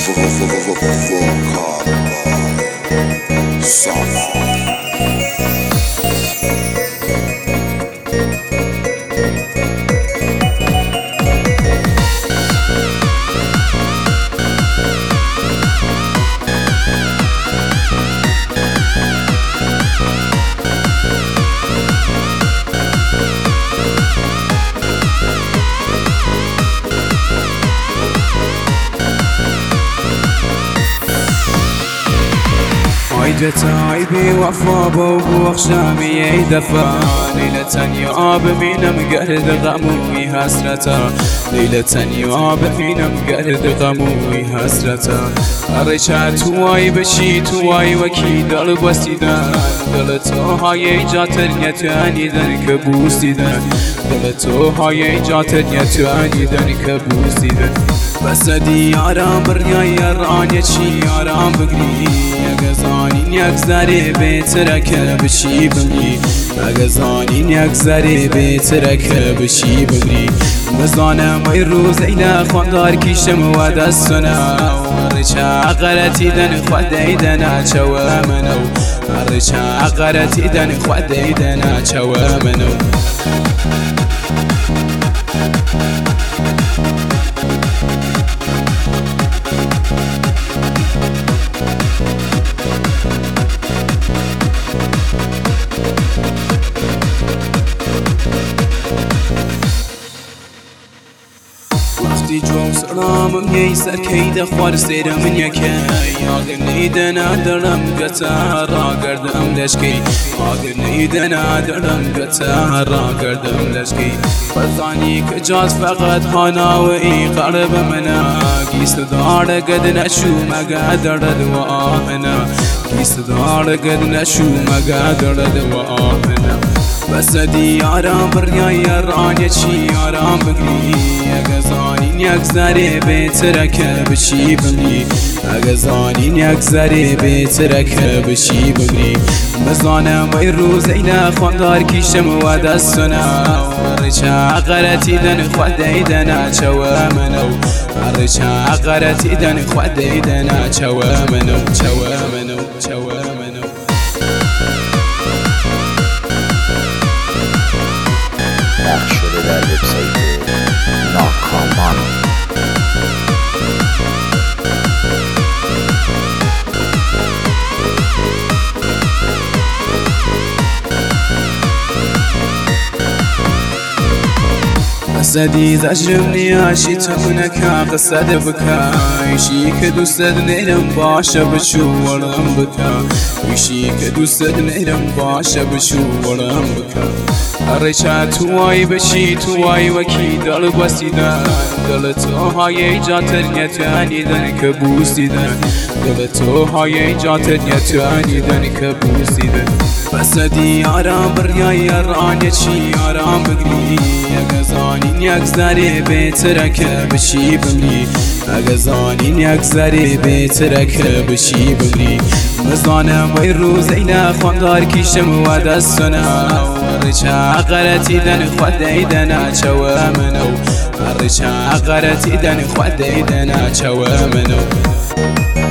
جتاي بوفا بوخشامي يدفا ليلة ياب مينم قرد غموي حسرتا ليلة ياب مينم قرد غموي حسرتا أرشات واي بشيت واي وكي دل بسيدان دلتو هاي جاتر نتاني دن كبوسيدان دلتو هاي جاتر نتاني دن كبوسيدان بس ديارا بريا راني شي آرام بقري اگزانی یکذره بهتره که بشی بمری اگزانی یکذره بهتره که بشی بمری بزانم ای روز اینا خواندار کیشم و دستونه ارچه غلطی دن خود ایدن چوه منو ارچه غلطی دن خود ایدن چوه منو وقتی جو سلام یه سر کید خوار سیرم یکی اگر نیدن ندارم گتا را گردم لشکی اگر نیدن ندارم گتا را گردم لشکی بزانی که جات فقط هانا و ای قرب منا گیست دار قد نشو مگه درد و آهنا گیست دار قد نشو مگه درد و آهنا بس دیارم بریای رانه چی آرام بگری اگزانی یکذره بهتره که بشی بمری اگزانی یکذره بهتره که بشی بمری بزانم ای روز اینا خواندار کیشم و دستونه ارچه غلطی دن خود ایدن چوه منو ارچه غلطی دن خود ایدن چوه منو چوه منو چوه منو پخش شده در وبسایت ناکامان. قصدی زجرمنی عشی تمنکا قصد بکا ایشی که دوست نیرم باشه بشورم بکا ایشی که دوست نیرم باشه بشورم بکا ارچه توای بشی توای وکی دل بسیدن دل تو های جاتر نتانی دن که بوسیدن دل تو های جاتر نتانی دن که بوسیدن بس دیارم بریای رانه چی آرام بگری اگزانی یکذره بهتره که بشی بمری اگزانی یکذره بهتره که بشی بمری بزانم ای روز اینا خواندار کیشم و دستونه ارچه غلطی دن خود ایدن چوه منو ارچه غلطی دن خود ایدن چوه منو